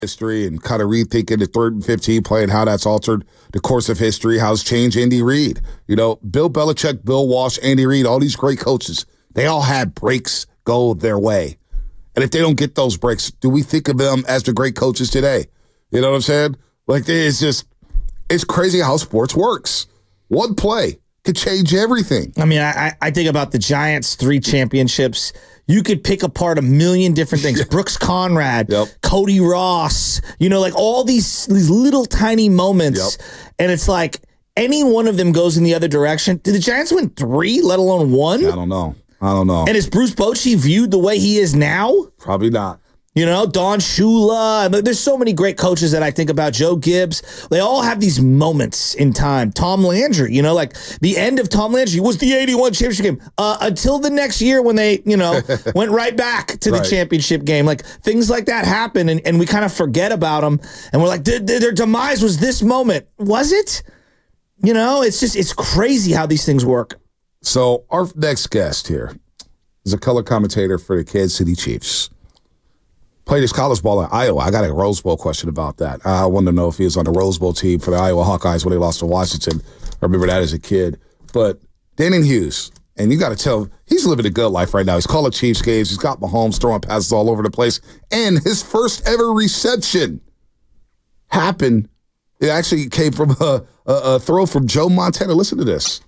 history and kind of rethinking the 3rd and 15 play and how that's altered the course of history, how it's changed Andy Reid. You know, Bill Belichick, Bill Walsh, Andy Reid, all these great coaches, they all had breaks go their way. And if they don't get those breaks, do we think of them as the great coaches today? You know what I'm saying? Like, it's crazy how sports works. One play could change everything. I mean, I think about the Giants' 3 championships. You could pick apart a million different things. Brooks Conrad, Cody Ross, you know, like all these little tiny moments. And it's like any one of them goes in the other direction. Did the Giants win 3, let alone 1? I don't know. And is Bruce Bochy viewed the way he is now? Probably not. You know, Don Shula. There's so many great coaches that I think about. Joe Gibbs. They all have these moments in time. Tom Landry, you know, like the end of Tom Landry was the 81 championship game until the next year when they, you know, went right back to the championship game. Like things like that happen and we kind of forget about them. And we're like, their demise was this moment. Was it? You know, it's crazy how these things work. So our next guest here is a color commentator for the Kansas City Chiefs. Played his college ball in Iowa. I got a Rose Bowl question about that. I wanted to know if he was on the Rose Bowl team for the Iowa Hawkeyes when they lost to Washington. I remember that as a kid. But Danon Hughes, and you got to tell him, he's living a good life right now. He's calling Chiefs games. He's got Mahomes throwing passes all over the place. And his first ever reception happened. It actually came from a throw from Joe Montana. Listen to this.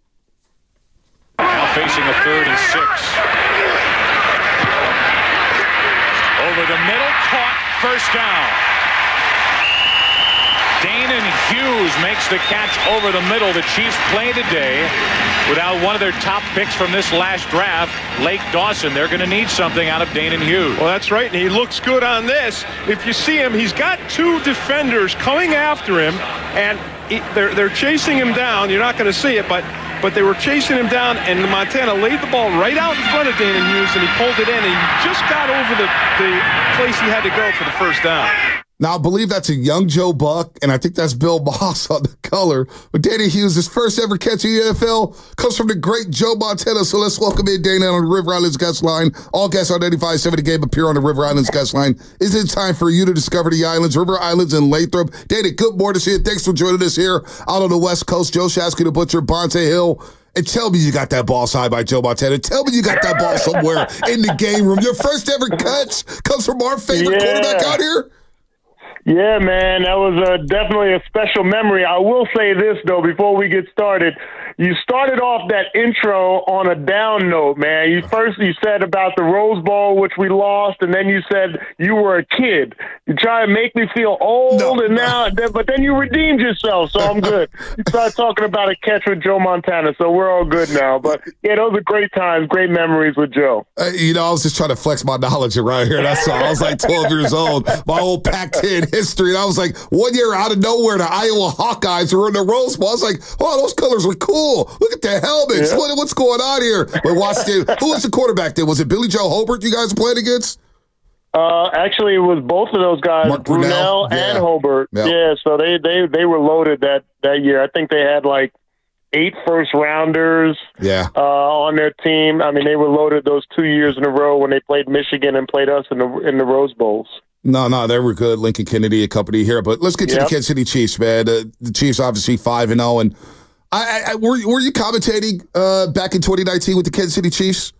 Now facing a 3rd and 6. Over the middle, caught, first down. Danon Hughes makes the catch over the middle. The Chiefs play today without one of their top picks from this last draft, Lake Dawson. They're going to need something out of Danon Hughes. Well, that's right, and he looks good on this. If you see him, he's got 2 defenders coming after him, and they're chasing him down. You're not going to see it, but they were chasing him down, and Montana laid the ball right out in front of Danon Hughes, and he pulled it in, and he just got over the place he had to go for the first down. Now, I believe that's a young Joe Buck, and I think that's Bill Moss on the color. But Danon Hughes, his first ever catch in the NFL, comes from the great Joe Montana. So let's welcome in Danon on the River Islands guest line. All guests on 95.7 The Game appear on the River Islands guest line. Is it time for you to discover the islands, River Islands, and Lathrop? Danon, good morning to you. Thanks for joining us here out on the West Coast. Joe Shasky, the Butcher, Bonte Hill. And tell me you got that ball signed by Joe Montana. Tell me you got that ball somewhere in the game room. Your first ever catch comes from our favorite quarterback out here. Yeah, man, that was definitely a special memory. I will say this, though, before we get started. You started off that intro on a down note, man. You said about the Rose Bowl, which we lost, and then you said you were a kid. You try to make me feel old, but then you redeemed yourself, so I'm good. You started talking about a catch with Joe Montana, so we're all good now. But, yeah, those are great times, great memories with Joe. You know, I was just trying to flex my knowledge around here. That's all. I was like 12 years old, my old Pac-10 history, and I was like, one year out of nowhere, the Iowa Hawkeyes were in the Rose Bowl. I was like, oh, those colors were cool. Look at the helmets. Yeah. What's going on here? But Washington, who was the quarterback then? Was it Billy Joe Hobart you guys played against? Actually, it was both of those guys, Mark Brunell and Hobart. Yep. Yeah, so they were loaded that year. I think they had like 8 first-rounders on their team. I mean, they were loaded those 2 years in a row when they played Michigan and played us in the Rose Bowls. No, they were good. Lincoln Kennedy, a company here. But let's get to the Kansas City Chiefs, man. The Chiefs obviously 5-0, and were you commentating back in 2019 with the Kansas City Chiefs?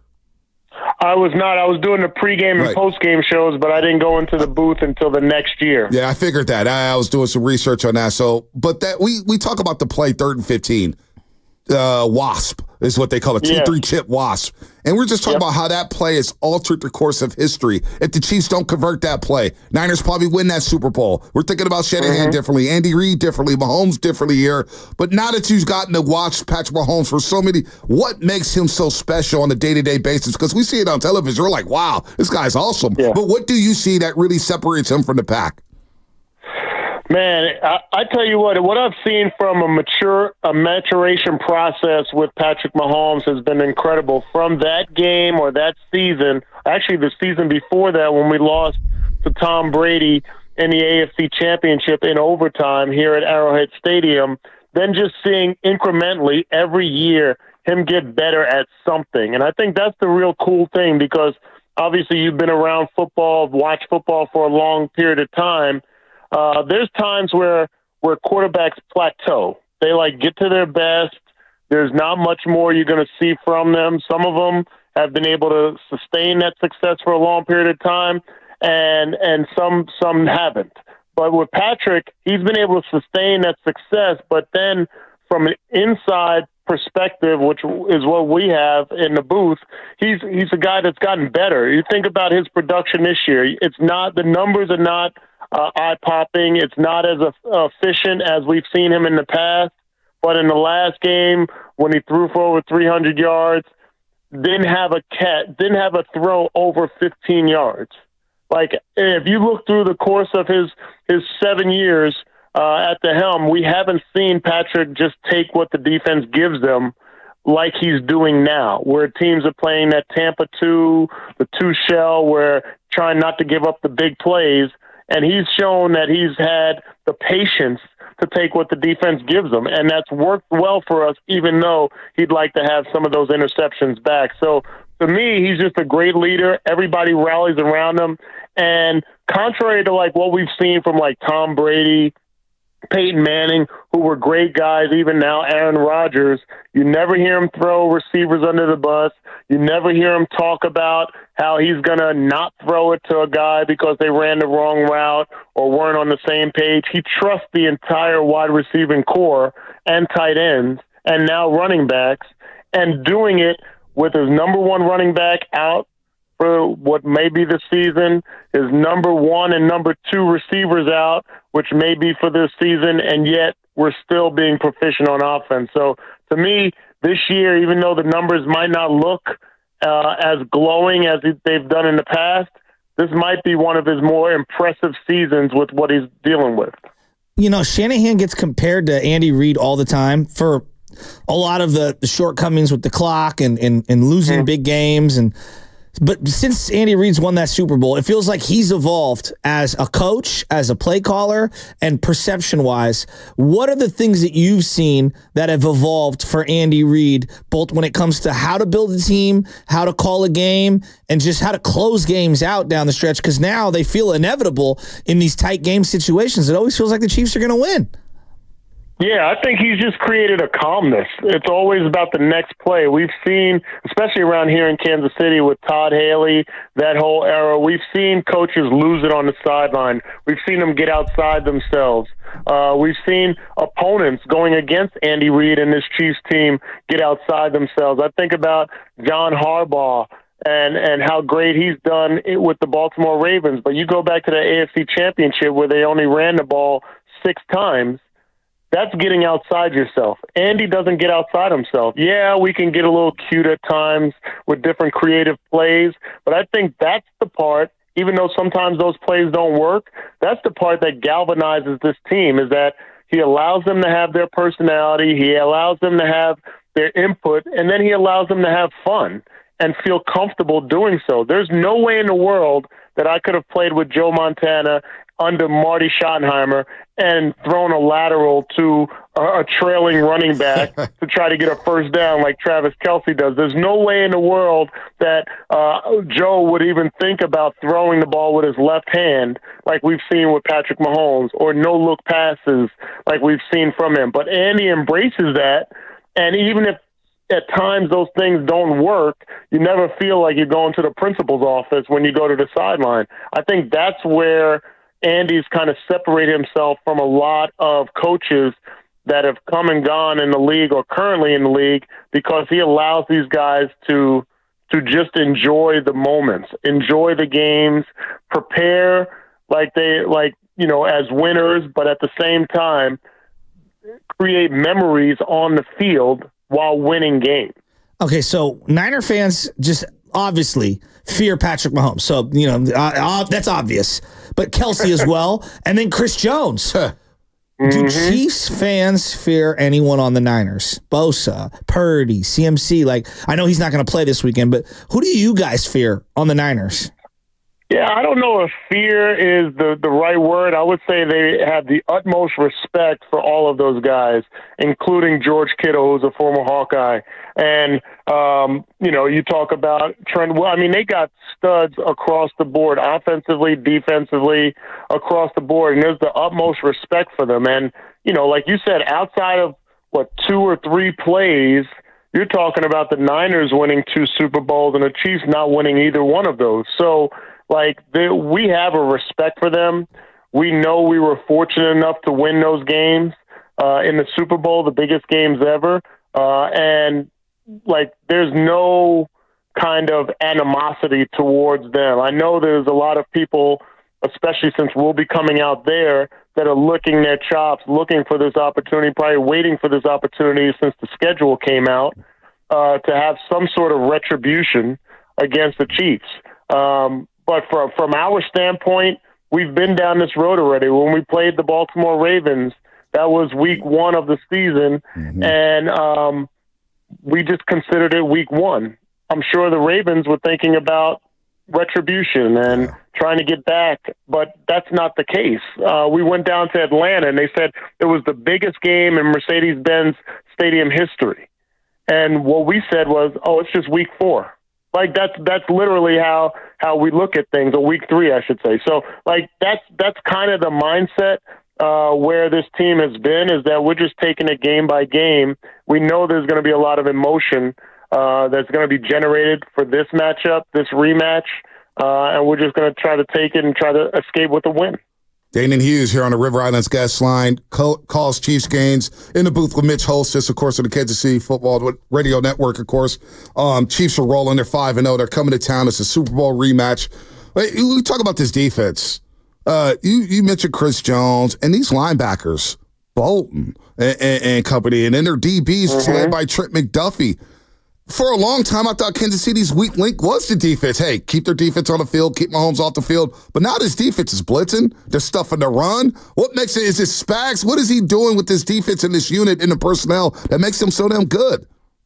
I was not. I was doing the pregame and postgame shows, but I didn't go into the booth until the next year. Yeah, I figured that. I was doing some research on that. So, but that we talk about the play 3rd and 15. WASP is what they call it, 2-3 chip WASP. And we're just talking about how that play has altered the course of history. If the Chiefs don't convert that play, Niners probably win that Super Bowl. We're thinking about Shanahan differently, Andy Reid differently, Mahomes differently here. But now that you've gotten to watch Patrick Mahomes for so many, what makes him so special on a day-to-day basis? Because we see it on television. We're like, wow, this guy's awesome. Yeah. But what do you see that really separates him from the pack? Man, I tell you what I've seen from a maturation process with Patrick Mahomes has been incredible. From that game or that season, actually the season before that when we lost to Tom Brady in the AFC Championship in overtime here at Arrowhead Stadium, then just seeing incrementally every year him get better at something. And I think that's the real cool thing because obviously you've been around football, watched football for a long period of time. There's times where quarterbacks plateau. They get to their best. There's not much more you're going to see from them. Some of them have been able to sustain that success for a long period of time, and some haven't. But with Patrick, he's been able to sustain that success, but then from an inside perspective, which is what we have in the booth, he's a guy that's gotten better. You think about his production this year. It's not, the numbers are not eye-popping. It's not as efficient as we've seen him in the past. But in the last game, when he threw for over 300 yards, didn't have a throw over 15 yards. If you look through the course of his 7 years at the helm, we haven't seen Patrick just take what the defense gives them like he's doing now, where teams are playing that Tampa 2, the 2 shell, where trying not to give up the big plays. And he's shown that he's had the patience to take what the defense gives him. And that's worked well for us, even though he'd like to have some of those interceptions back. So to me, he's just a great leader. Everybody rallies around him. And contrary to what we've seen from Tom Brady, Peyton Manning, who were great guys, even now Aaron Rodgers, you never hear him throw receivers under the bus. You never hear him talk about how he's going to not throw it to a guy because they ran the wrong route or weren't on the same page. He trusts the entire wide receiving core and tight ends and now running backs, and doing it with his number one running back out for what may be the season, his number 1 and number 2 receivers out, which may be for this season, and yet we're still being proficient on offense. So to me, this year, even though the numbers might not look as glowing as they've done in the past, this might be one of his more impressive seasons with what he's dealing with. Shanahan gets compared to Andy Reid all the time for a lot of the shortcomings with the clock and losing big games. But since Andy Reid's won that Super Bowl, it feels like he's evolved as a coach, as a play caller, and perception-wise. What are the things that you've seen that have evolved for Andy Reid, both when it comes to how to build a team, how to call a game, and just how to close games out down the stretch? Because now they feel inevitable in these tight game situations. It always feels like the Chiefs are going to win. Yeah, I think he's just created a calmness. It's always about the next play. We've seen, especially around here in Kansas City with Todd Haley, that whole era, we've seen coaches lose it on the sideline. We've seen them get outside themselves. We've seen opponents going against Andy Reid and this Chiefs team get outside themselves. I think about John Harbaugh and how great he's done with the Baltimore Ravens. But you go back to the AFC Championship where they only ran the ball 6 times. That's getting outside yourself. Andy doesn't get outside himself. Yeah, we can get a little cute at times with different creative plays, but I think that's the part, even though sometimes those plays don't work, that's the part that galvanizes this team, is that he allows them to have their personality, he allows them to have their input, and then he allows them to have fun and feel comfortable doing so. There's no way in the world that I could have played with Joe Montana under Marty Schottenheimer and thrown a lateral to a trailing running back to try to get a first down like Travis Kelce does. There's no way in the world that Joe would even think about throwing the ball with his left hand like we've seen with Patrick Mahomes, or no-look passes like we've seen from him. But Andy embraces that, and even if at times those things don't work, you never feel like you're going to the principal's office when you go to the sideline. I think that's where Andy's kind of separated himself from a lot of coaches that have come and gone in the league or currently in the league, because he allows these guys to just enjoy the moments, enjoy the games, prepare as winners, but at the same time create memories on the field while winning games. Okay, so Niner fans just obviously fear Patrick Mahomes. So, that's obvious. But Kelce as well, and then Chris Jones. Do Chiefs fans fear anyone on the Niners? Bosa, Purdy, CMC. I know he's not going to play this weekend, but who do you guys fear on the Niners? Yeah, I don't know if fear is the right word. I would say they have the utmost respect for all of those guys, including George Kittle, who's a former Hawkeye. And, you talk about Trent. Well, I mean, they got studs across the board, offensively, defensively, across the board. And there's the utmost respect for them. And, like you said, outside of, 2 or 3 plays, you're talking about the Niners winning 2 Super Bowls and the Chiefs not winning either one of those. So, we have a respect for them. We know we were fortunate enough to win those games in the Super Bowl, the biggest games ever. There's no kind of animosity towards them. I know there's a lot of people, especially since we'll be coming out there, that are licking their chops, looking for this opportunity, probably waiting for this opportunity since the schedule came out, to have some sort of retribution against the Chiefs. But from our standpoint, we've been down this road already. When we played the Baltimore Ravens, that was week 1 of the season, and we just considered it week 1. I'm sure the Ravens were thinking about retribution and trying to get back, but that's not the case. We went down to Atlanta, and they said it was the biggest game in Mercedes-Benz Stadium history. And what we said was, it's just week 4. That's literally how we look at things, or week 3, I should say. So that's kind of the mindset where this team has been, is that we're just taking it game by game. We know there's going to be a lot of emotion that's going to be generated for this matchup, this rematch, and we're just going to try to take it and try to escape with a win. Danon Hughes here on the River Islands guest line, calls Chiefs games in the booth with Mitch Holthus, of course, of the Kansas City Football Radio Network, of course. Chiefs are rolling. They're 5-0. They're coming to town. It's a Super Bowl rematch. We talk about this defense. You mentioned Chris Jones and these linebackers, Bolton and company, and then their DBs led by Trent McDuffie. For a long time, I thought Kansas City's weak link was the defense. Hey, keep their defense on the field, keep Mahomes off the field. But now this defense is blitzing. They're stuffing the run. What makes it? Is it Spags? What is he doing with this defense and this unit and the personnel that makes them so damn good?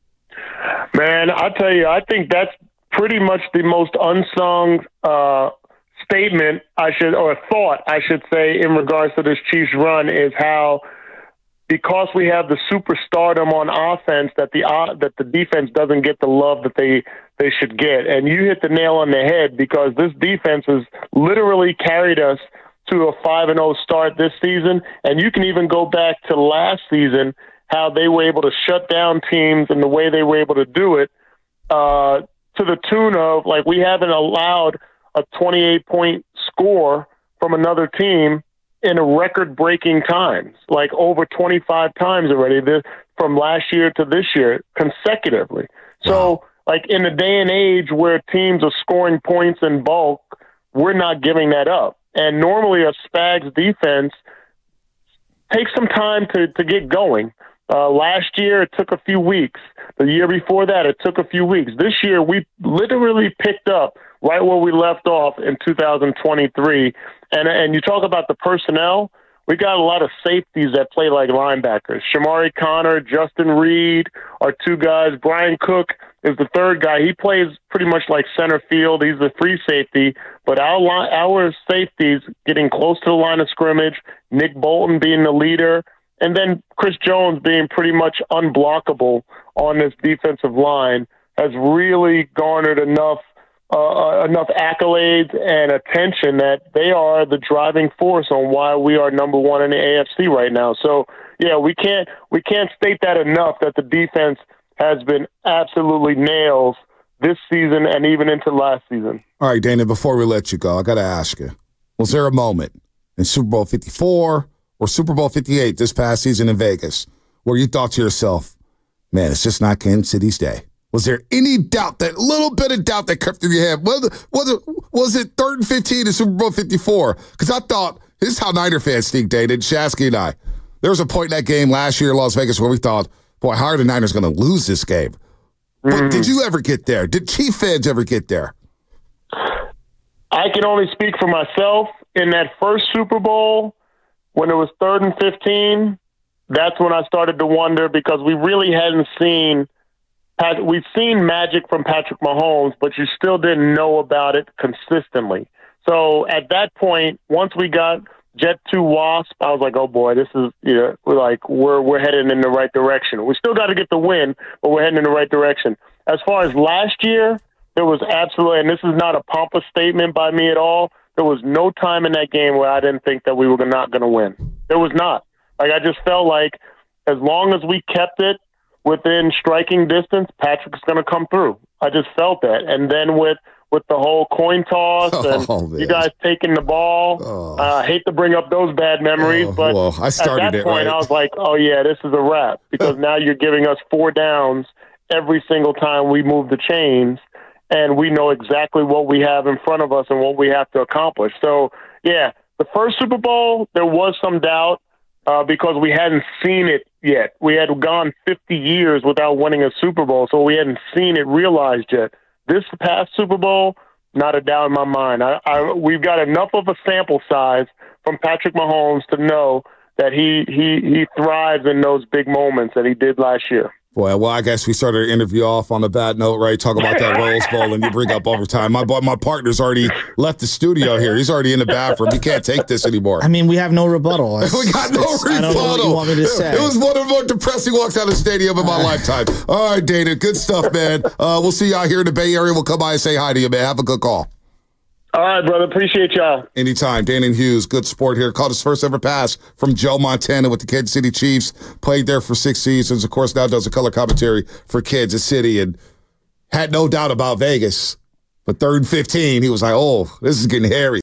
Man, I tell you, I think that's pretty much the most unsung statement thought I should say in regards to this Chiefs run, is how, because we have the superstardom on offense, that the defense doesn't get the love that they should get. And you hit the nail on the head, because this defense has literally carried us to a 5-0 start this season. And you can even go back to last season, how they were able to shut down teams and the way they were able to do it, to the tune of, we haven't allowed a 28-point score from another team in a record-breaking times, over 25 times already, from last year to this year, consecutively. So, in a day and age where teams are scoring points in bulk, we're not giving that up. And normally a Spags defense takes some time to get going. Last year, it took a few weeks. The year before that, it took a few weeks. This year, we literally picked up right where we left off in 2023. And you talk about the personnel, we got a lot of safeties that play like linebackers. Shamari Connor, Justin Reed are 2 guys. Brian Cook is the 3rd guy. He plays pretty much like center field. He's the free safety. But our safeties getting close to the line of scrimmage, Nick Bolton being the leader, and then Chris Jones being pretty much unblockable on this defensive line, has really garnered enough accolades and attention that they are the driving force on why we are number 1 in the AFC right now. So, yeah, we can't state that enough, that the defense has been absolutely nails this season and even into last season. All right, Dana, before we let you go, I got to ask you, was there a moment in Super Bowl 54 or Super Bowl 58 this past season in Vegas where you thought to yourself, man, it's just not Kansas City's day? Was there any doubt, that little bit of doubt that crept through your head? Was it 3rd and 15 in Super Bowl 54? Because I thought, this is how Niner fans think, David, Shasky and I. There was a point in that game last year in Las Vegas where we thought, boy, how are the Niners going to lose this game? But did you ever get there? Did Chief fans ever get there? I can only speak for myself. In that first Super Bowl, when it was 3rd and 15, that's when I started to wonder, because we really hadn't seen – we've seen magic from Patrick Mahomes, but you still didn't know about it consistently. So at that point, once we got Jet 2 Wasp, I was like, oh boy, this is, we're heading in the right direction. We still got to get the win, but we're heading in the right direction. As far as last year, there was absolutely, and this is not a pompous statement by me at all, there was no time in that game where I didn't think that we were not going to win. There was not. Like, I just felt like as long as we kept it within striking distance, Patrick's going to come through. I just felt that. And then with the whole coin toss and you guys taking the ball, I hate to bring up those bad memories, but I started at that point, I was like, oh, yeah, this is a wrap, because now you're giving us 4 downs every single time we move the chains, and we know exactly what we have in front of us and what we have to accomplish. So, yeah, the first Super Bowl, there was some doubt because we hadn't seen it yet. We had gone 50 years without winning a Super Bowl, so we hadn't seen it realized yet. This past Super Bowl, not a doubt in my mind. We've got enough of a sample size from Patrick Mahomes to know that he thrives in those big moments that he did last year. Well, I guess we started the interview off on a bad note, right? Talk about that Rose Bowl, and you bring up overtime. My partner's already left the studio here. He's already in the bathroom. He can't take this anymore. I mean, we have no rebuttal. We got no rebuttal. I don't know what you want me to say. It was one of the more depressing walks out of the stadium in my lifetime. All right, Dana, good stuff, man. We'll see you out here in the Bay Area. We'll come by and say hi to you, man. Have a good call. All right, brother. Appreciate y'all. Anytime. Dana Hughes, good sport here. Caught his first ever pass from Joe Montana with the Kansas City Chiefs. Played there for 6 seasons. Of course, now does a color commentary for Kansas City and had no doubt about Vegas. But 3rd and 15, he was like, oh, this is getting hairy.